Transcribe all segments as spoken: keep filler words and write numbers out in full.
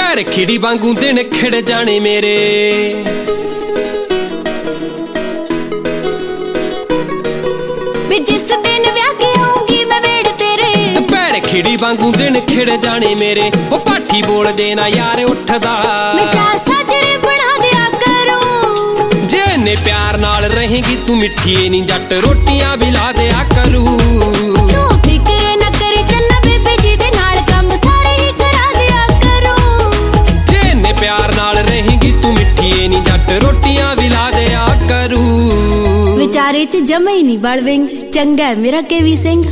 पैर खिड़ी वांगू दिन खिड़ जाने मेरे जिस दिन ब्याह के आऊंगी मैं वेड़ तेरे पैर खिड़ी वांगू दिन खिड़ जाने मेरे ओ पाठी बोल देना यार उठदा मैं चाह साजरे बना दिया करूं जे ने प्यार नाल रहेगी तू मिठी नी जट रोटियां भी ला दिया करूं तू फिक्र न करी चन्ना बेबे जी दे नाल काम सारे ही करा दिया करूं जे ने प्यार नाल रहेगी तू मिठी नी जट रोटियां भी ला दिया करूं विचारे च जमे ही नहीं बलविंग चंगा है मेरा केवी सिंह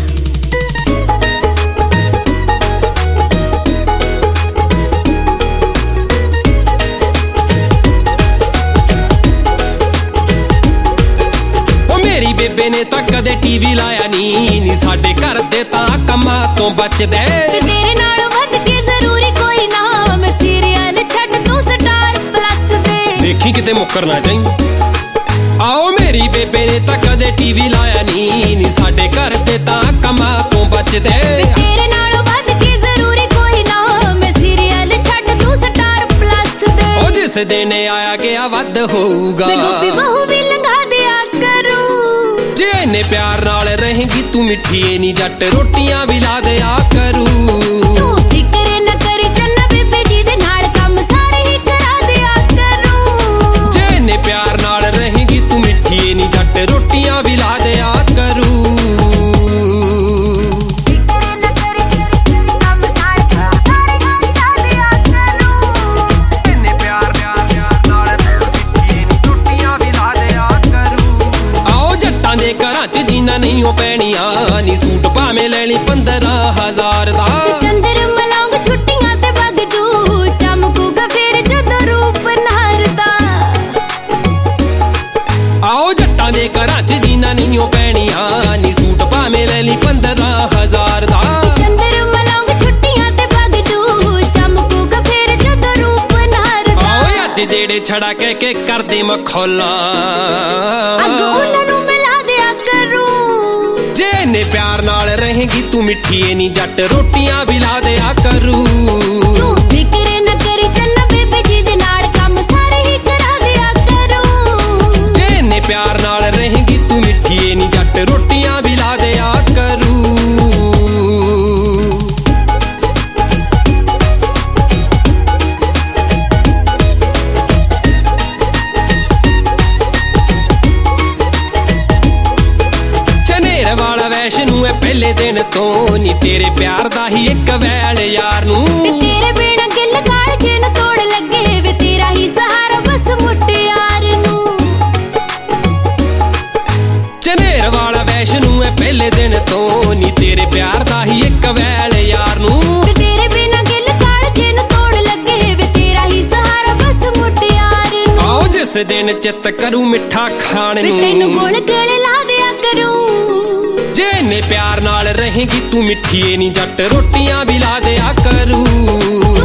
मेरी बेबे ने तां कदे टीवी लाया नी नी साडे घर दे तां कमां तो बचदे तेरे नालों वध के जरूरी कोई ना मैं सीरियल छड्ड तू स्टार प्लस दे देखी किते मुकर ना जाई आओ मेरी बेबे ने तां कदे टीवी लाया नी नी साडे घर दे तां कमां तो बचदे तेरे नालों वध के जरूरी कोई ना मैं सीरियल छड्ड तू स्टार प्लस दे ओ जिस दिन आया गया वध होऊगा मैं गोपी बहू भी लंघा दिया करूं जे ने प्यार नाल रहेगी तू मिठी नी जट रोटियां भी ला दिया करूं तू फिक्र न करी चन्ना बेबे जी दे नाल काम सारे ही करा दिया करूं जे ने प्यार नाल रहेगी तू मिठी नी जट रोटियां भी ला दिया करूं जीना नहीं हो पैनिया नी सूट भावे लेनी पंद्रह हजार दा चंद्र मलांग छुट्टियां ते बग जू चमकूगा फिर जद रूप नारदा आओ जट्टां दे घरां च जीना नहीं हो पैनिया नी सूट भावे लेनी पंद्रह हजार दा चंद्र मलांग छुट्टियां ते बग जू चमकूगा फिर जद रूप नारदा आओ अज जेड़े छड़ा कह के कर दे मखौला अग उन्हां नूं ने प्यार नाल रहेगी तू मिठी नी जट रोटियां भी ला दिया करूं तू फिक्र न करी चन्ना बेबे जी दे नाल काम सारे ही करा दिया करूं जे ने प्यार नाल रहेगी तू मिठी नी जट रोटियां भी ला दिया करूं पहले दिन तो नी तेरे प्यार दा ही एक वैल यार नू तेरे बिना गिल गाल जिन तोड़ लगे वे तेरा ही सहारा बस मुटियार नू चनेर वाला वैष्णु है पहले दिन तो नी तेरे प्यार दा ही एक वैल यार नू तेरे बिना गिल गाल जिन तोड़ लगे वे तेरा ही सहारा बस मुटियार नू आओ जिस दिन चित करूं मिठा खाण नू तैनू गुण गले ला दिया करूं जे ने प्यार नाल रहेगी तू मिठी नी जट रोटियां भी ला दिया करूं